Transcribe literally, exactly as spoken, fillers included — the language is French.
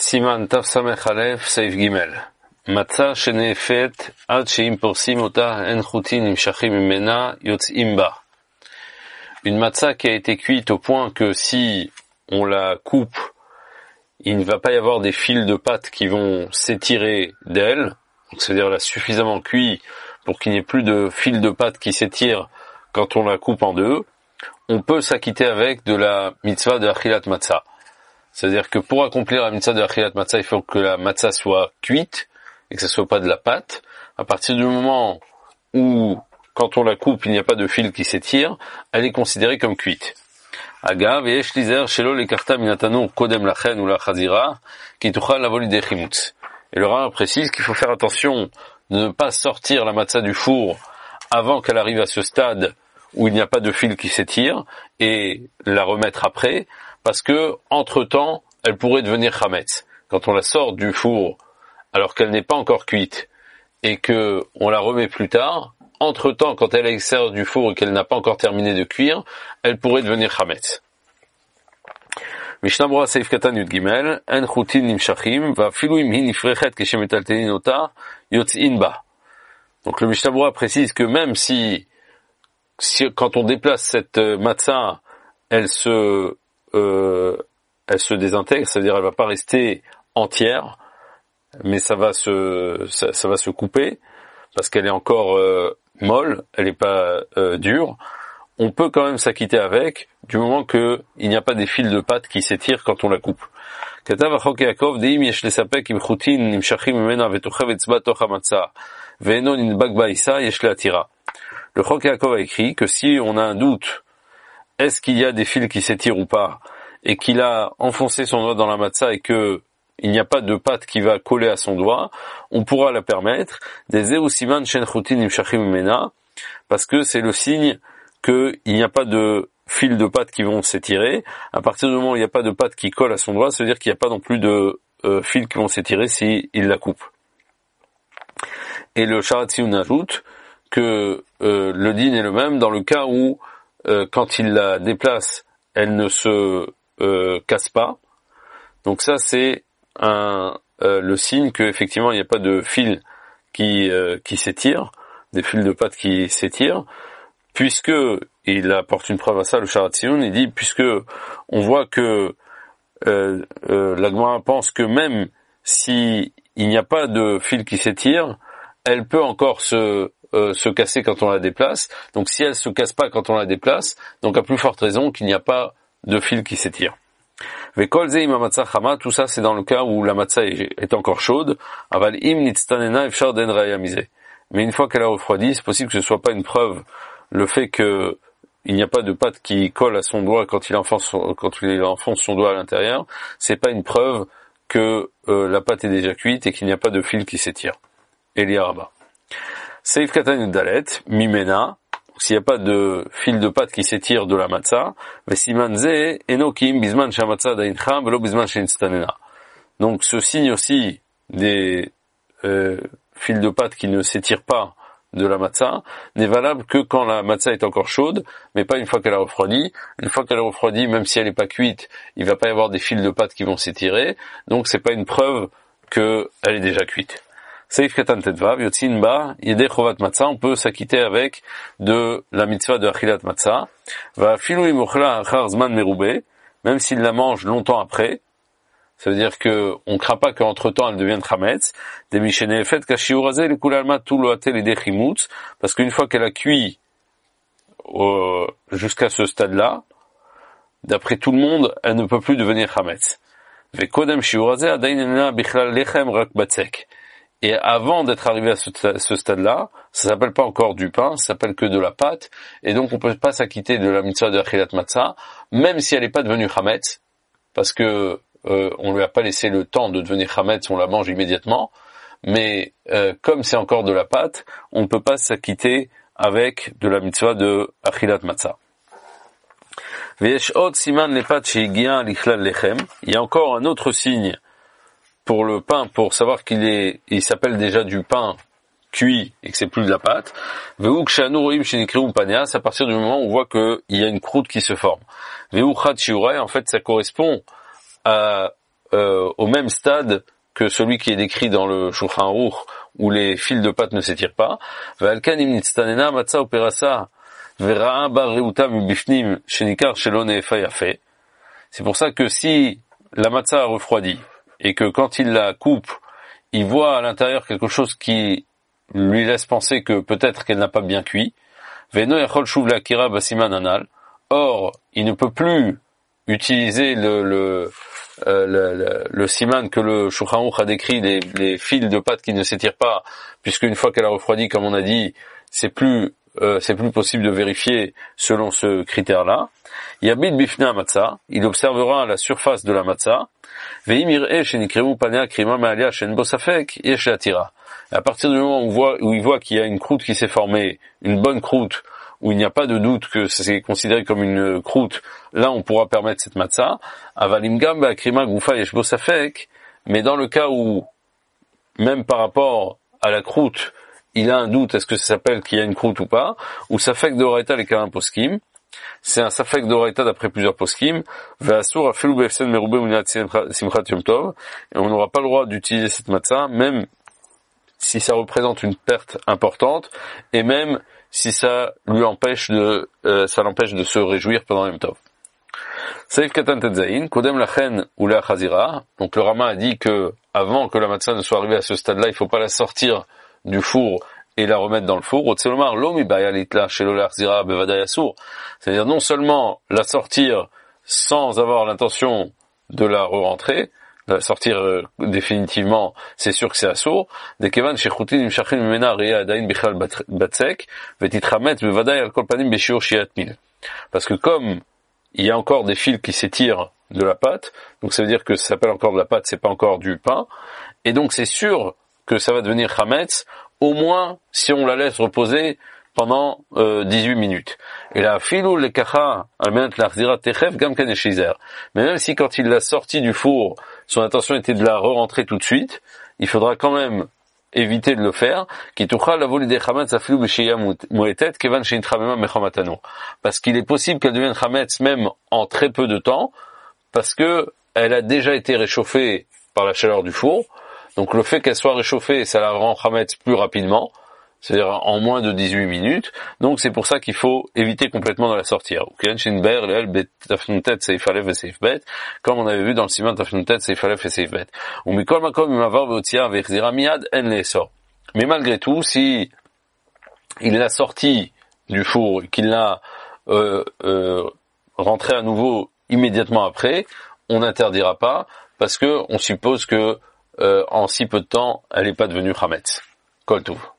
Siman Tav Samech Aleph Seif Gimel. Matzah shenefet ad sheim porsim ota en chutin nimshachim mimena yotzim ba. Une matzah qui a été cuite au point que si on la coupe, il ne va pas y avoir des fils de pâte qui vont s'étirer d'elle. Donc, c'est-à-dire elle a suffisamment cuit pour qu'il n'y ait plus de fils de pâte qui s'étirent quand on la coupe en deux. On peut s'acquitter avec de la mitzvah de achilat matzah. C'est-à-dire que pour accomplir la mitzvah de achilat matzah, il faut que la matzah soit cuite et que ce soit pas de la pâte. À partir du moment où, quand on la coupe, il n'y a pas de fil qui s'étire, elle est considérée comme cuite. Agav, yesh lizer shelo lekarta minatanu kodem lachen ou la chazira, ki tuchal lavoli de chimutz. Et le Rambam précise qu'il faut faire attention de ne pas sortir la matzah du four avant qu'elle arrive à ce stade où il n'y a pas de fil qui s'étire et la remettre après, parce que, entre-temps, elle pourrait devenir chametz. Quand on la sort du four, alors qu'elle n'est pas encore cuite, et que on la remet plus tard, entre-temps, quand elle est extérieure du four et qu'elle n'a pas encore terminé de cuire, elle pourrait devenir chametz. Mishnah Berurah Seif Katan Yud Gimel, En chutin nimshachim, va'afilu im hi nifrechet keshemetaltelin ota, yotzin ba. Donc le Mishnah Berurah précise que même si, si quand on déplace cette matzah, elle se Euh, elle se désintègre, c'est-à-dire elle va pas rester entière, mais ça va se ça, ça va se couper parce qu'elle est encore euh, molle, elle est pas euh, dure. On peut quand même s'acquitter avec du moment que il n'y a pas des fils de pâte qui s'étirent quand on la coupe. Katav achok Yaakov deim yesh lesapek im chutin nimshachim mimena vetochav etzba toch hamatzah ve'eno ninbak ba'isa yesh le'atira. Le Chok Yaakov a écrit que si on a un doute, est-ce qu'il y a des fils qui s'étirent ou pas, et qu'il a enfoncé son doigt dans la matzah et que il n'y a pas de pâte qui va coller à son doigt, on pourra la permettre, des zeusiman shen chutin nimshachim mimena, parce que c'est le signe qu'il n'y a pas de fils de pâte qui vont s'étirer. À partir du moment où il n'y a pas de pâte qui colle à son doigt, ça veut dire qu'il n'y a pas non plus de euh, fils qui vont s'étirer si il la coupe. Et le Sharat Tziyun ajoute que euh, le din est le même dans le cas où Euh, quand il la déplace, elle ne se euh, casse pas. Donc ça, c'est un euh, le signe que effectivement il n'y a pas de fil qui euh, qui s'étire, des fils de pâte qui s'étirent, puisque il apporte une preuve à ça, le Sharat Tziyun, il dit puisque on voit que euh, euh, la Gemara pense que même si il n'y a pas de fil qui s'étire, elle peut encore se Euh, se casser quand on la déplace. Donc si elle se casse pas quand on la déplace, donc à plus forte raison qu'il n'y a pas de fil qui s'étire. Vekol ze im matzah chama, tout ça c'est dans le cas où la matzah est, est encore chaude. Aval im nitztanena efshar den raya miseh. Mais une fois qu'elle a refroidi, c'est possible que ce soit pas une preuve. Le fait que il n'y a pas de pâte qui colle à son doigt quand il enfonce son, quand il enfonce son doigt à l'intérieur, c'est pas une preuve que euh, la pâte est déjà cuite et qu'il n'y a pas de fil qui s'étire. Eliaraba. Seif Katan Yud Dalet, Mimena, s'il n'y a pas de fil de pâte qui s'étire de la matzah, Vesiman ze enokim bisman shamatzah daincha velo bisman shenitztanena. Donc ce signe aussi des euh, fils de pâte qui ne s'étirent pas de la matzah n'est valable que quand la matzah est encore chaude, mais pas une fois qu'elle a refroidi. Une fois qu'elle a refroidi, même si elle n'est pas cuite, il va pas y avoir des fils de pâte qui vont s'étirer, donc c'est pas une preuve qu'elle est déjà cuite. Seif Katan Tetvav, Yotzin Ba, Yedei Chovat Matzah, on peut s'acquitter avec de la mitzvah de Achilat Matzah. Va Filu Imochla Achar Zman Merubeh, même s'il la mange longtemps après, ça veut dire que on craint pas qu'entre temps elle devienne chametz. Des Misheneh Fet Kashiurazeh le Kulalma tout loatel et des chimutz, parce qu'une fois qu'elle a cuit euh, jusqu'à ce stade-là, d'après tout le monde, elle ne peut plus devenir chametz. Ve Kodem Shiurazeh Adain Enena Bichlal Lechem Rak Batzek. Et avant d'être arrivé à ce, ce stade-là, ça s'appelle pas encore du pain, ça s'appelle que de la pâte, et donc on peut pas s'acquitter de la mitzvah de Achilat Matzah, même si elle n'est pas devenue chametz, parce que euh, on lui a pas laissé le temps de devenir chametz, on la mange immédiatement, mais euh, comme c'est encore de la pâte, on ne peut pas s'acquitter avec de la mitzvah de Achilat Matzah. V'yesh od siman lepat shehigia lichlal lechem, il y a encore un autre signe pour le pain, pour savoir qu'il est, il s'appelle déjà du pain cuit et que c'est plus de la pâte. Ve'u kshanu roim shenikriu panias, à partir du moment où on voit qu'il y a une croûte qui se forme. Ve'u chad shiurai, en fait, ça correspond à euh, au même stade que celui qui est décrit dans le Shulchan Aruch, où les fils de pâte ne s'étirent pas. Ve'alkan im nitztanena matzah uperasa vera'a bar reuta mibifnim shenikar shelo ne'efa yafe. C'est pour ça que si la matzah a refroidi et que quand il la coupe, il voit à l'intérieur quelque chose qui lui laisse penser que peut-être qu'elle n'a pas bien cuit. Ve'no yachol shuv la'akira basiman anal. Or, il ne peut plus utiliser le le euh, le, le, le siman que le Shulchan Aruch a décrit, les, les fils de pâte qui ne s'étirent pas, puisqu'une fois qu'elle a refroidi, comme on a dit, c'est plus euh, c'est plus possible de vérifier selon ce critère-là. Yabid bifna matzah, il observera la surface de la matzah. Ve'im ir'e shenikreu panea krima ma'alia shen bo safek yesh latira. À partir du moment où, voit, où il voit qu'il y a une croûte qui s'est formée, une bonne croûte, où il n'y a pas de doute que c'est considéré comme une croûte, là on pourra permettre cette matzah. Avalim gam ba'akrima gufa yesh bo safek, mais dans le cas où, même par rapport à la croûte, il a un doute, est-ce que ça s'appelle qu'il y a une croûte ou pas, ou safek d'oraita les karim poskim, c'est un safek d'oraita d'après plusieurs poskim, ve'asur afilu be'efsen merubeh minat simchat yom tov, et on n'aura pas le droit d'utiliser cette matzah, même si ça représente une perte importante, et même si ça lui empêche de, euh, ça l'empêche de se réjouir pendant Yom Tov. Saif Katan Tetzaïn, Kodem Lachen ou la Chazira. Donc le Rama a dit que, avant que la matzah ne soit arrivée à ce stade-là, il faut pas la sortir du four et la remettre dans le four. Otselomar, lo mi baya litla shelo la Chazira bevadai asur. C'est-à-dire non seulement la sortir sans avoir l'intention de la re-rentrer, de sortir euh, définitivement, c'est sûr que c'est assourd. Des kevan shechutin imshachin mimena ria adain bichal batsek vetitramet bevadai al kol panim beshiur shiat mil. Parce que comme il y a encore des fils qui s'étirent de la pâte, donc ça veut dire que ça s'appelle encore de la pâte, c'est pas encore du pain, et donc c'est sûr que ça va devenir chametz, au moins si on la laisse reposer pendant euh, dix-huit minutes. Et là, filou le kacha almenat l'achzira techef gam ken eshizer. Mais même si quand il l'a sorti du four, son intention était de la re-rentrer tout de suite, il faudra quand même éviter de le faire. Parce qu'il est possible qu'elle devienne chametz même en très peu de temps, parce que elle a déjà été réchauffée par la chaleur du four. Donc le fait qu'elle soit réchauffée, ça la rend chametz plus rapidement, c'est-à-dire en moins de dix-huit minutes. Donc c'est pour ça qu'il faut éviter complètement de la sortir. Comme on avait vu dans le siman Tafnutet, Seif Aleph et Seif Bet. Mais malgré tout, si il l'a sorti du four, qu'il l'a euh, euh, rentré à nouveau immédiatement après, on n'interdira pas, parce que on suppose que euh, en si peu de temps, elle n'est pas devenue chametz. Kol Tov.